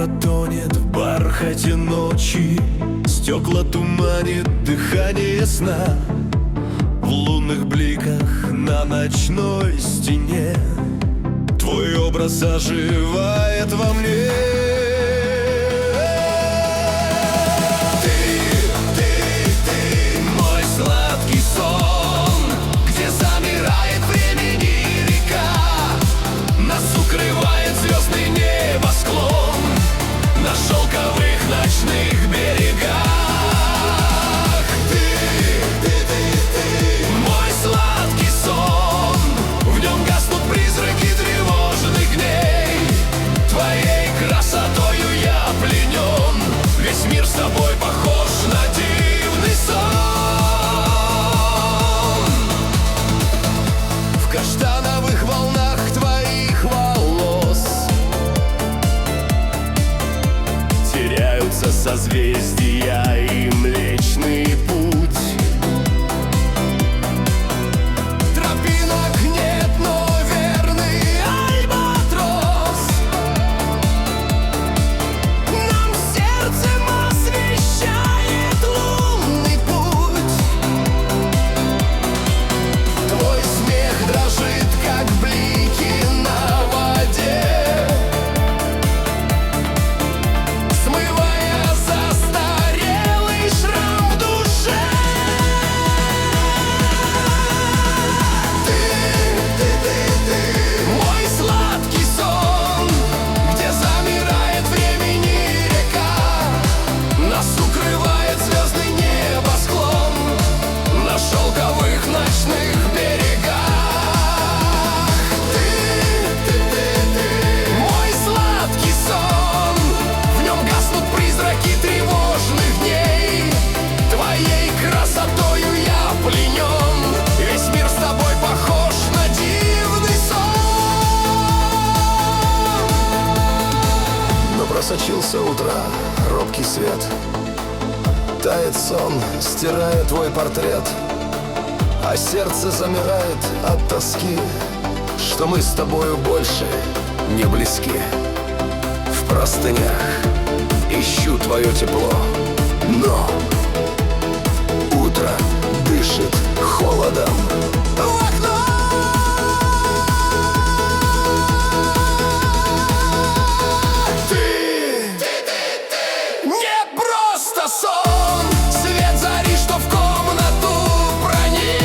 Город тонет в бархате ночи, стекла туманит дыхание сна. В лунных бликах на ночной стене твой образ оживает во мне. Ты мой сладкий сон, где замирает времени река. Нас укрывает звездный небосклон на шелковых ночных берегах. Ты мой сладкий сон, в нем гаснут призраки тревожных дней. Твоей красотою я пленен, весь мир с тобой похож на дивный сон. В каштановых волнах твоих волос теряются созвездия и Млечный Путь. Тропинок нет, но верный альбатрос нам сердцем освещает лунный путь. Твой смех дрожит, как блики на воде, смывая застарелый шрам в душе. Ты мой сладкий сон, где замирает времени река. Нас укрывает звездный небосклон на шелковых ночных берегах. Ты мой сладкий сон, в нем гаснут призраки тревожных дней. Твоей красотою я пленен, весь мир с тобой похож на дивный сон. Но просочился утра, робкий свет, тает сон, стирая твой портрет. А сердце замирает от тоски, что мы с тобою больше не близки. В простынях ищу твое тепло, но утро дышит холодом в окно. Ты не просто сон, свет зари, что в комнату проник.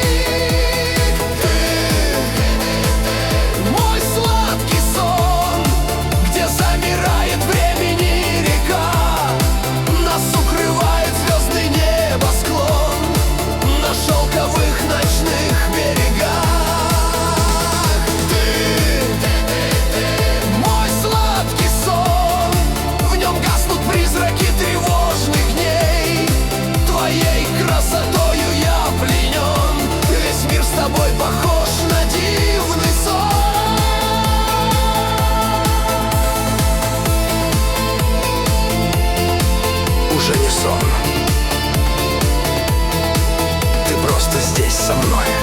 Ты мой сладкий сон, где замирает времени река. Нас укрывает звездный небосклон на шелковых ночных берегах. Ты мой сладкий сон, в нем гаснут призраки тревожных дней. Твоей красотою я пленен, весь мир с тобой похож на дивный сон. Уже не сон, ты просто здесь со мной.